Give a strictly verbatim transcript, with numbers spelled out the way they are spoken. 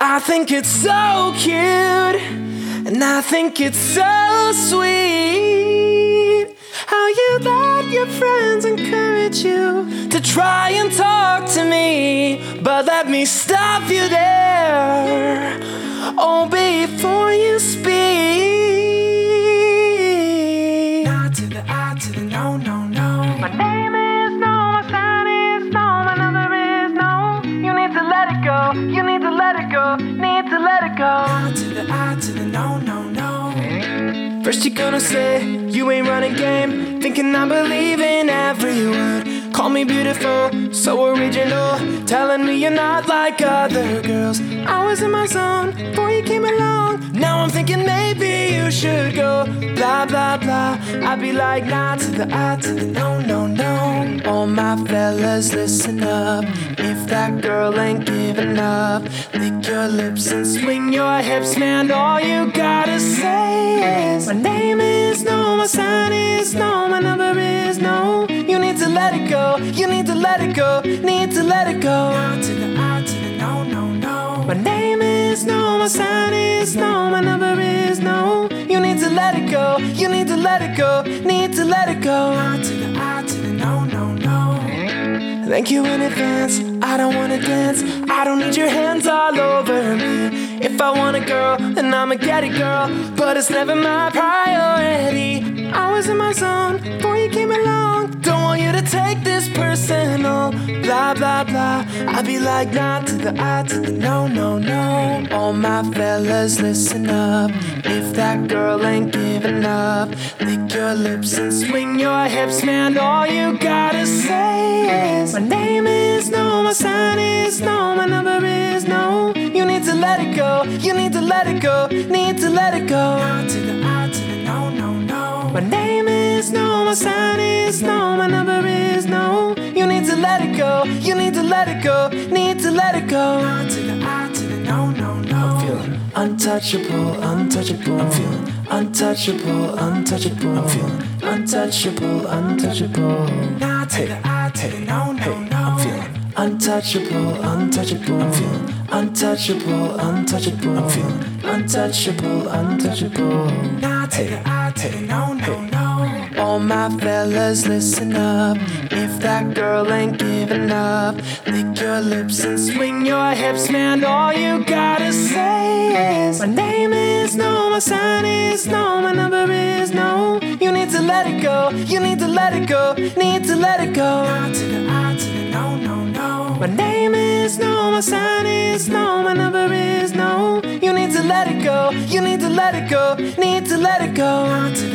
I think it's so cute, and I think it's so sweet how you let your friends encourage you to try and talk to me. But let me stop you there, oh, before you speak. Not to the I, to the no, no, no. My name is no, my sign is no, my number is no. You need to let it go, you need to let it go, need to let it go. Not to the I, to the no, no, no. First you're gonna say you ain't running game, thinking I believe in every word. Call me beautiful, so original, telling me you're not like other girls. I was in my zone before you came along. Now I'm thinking maybe you should go. Blah, blah, blah. I'd be like, nah, to the I, to the no, no, no. All my fellas, listen up. If that girl ain't giving up, lick your lips and swing your hips, man. All you gotta say is, my name is no, my sign is no, my number is no. You need to let it go, you need to let it go, need to let it go. Not to the I, to the no, no, no. My name is no, my sign is no, my number is no. You need to let it go, you need to let it go, need to let it go. Not to the I, to the no, no, no. Thank you in advance, I don't wanna dance, I don't need your hands all over me. If I want a girl, then I'ma get it, girl, but it's never my priority. I was in my zone before you came along. Don't want you to take this personal. Blah, blah, blah. I'd be like, nah, to the I, to the no, no, no. All my fellas, listen up. If that girl ain't giving up, lick your lips and swing your hips, man. All you gotta say is, my name is no, my sign is no, my number is no. You need to let it go, you need to let it go, need to let it go. Not to the I, to the no, no, no. My name is no, my sign is no, my number is no. You need to let it go, you need to let it go, need to let it go. Not to the I, to the no, no, no. I'm feeling untouchable, untouchable. I'm feeling untouchable, untouchable. I'm feeling untouchable, untouchable. Not to the I, to the no, no, no. I'm feeling untouchable, untouchable. I'm feeling untouchable, untouchable. I'm feeling untouchable, untouchable. Not to the I, to the no, no, no. All my fellas, listen up. If that girl ain't giving up, lick your lips and swing your hips, man. All you gotta say is, my name is no, my sign is no, my number is no. You need to let it go, you need to let it go, need to let it go. Not to the I, to the no, no, no. My name is no, my sign is no, my number is no. You need to let it go, you need to let it go, need to let it go. Not to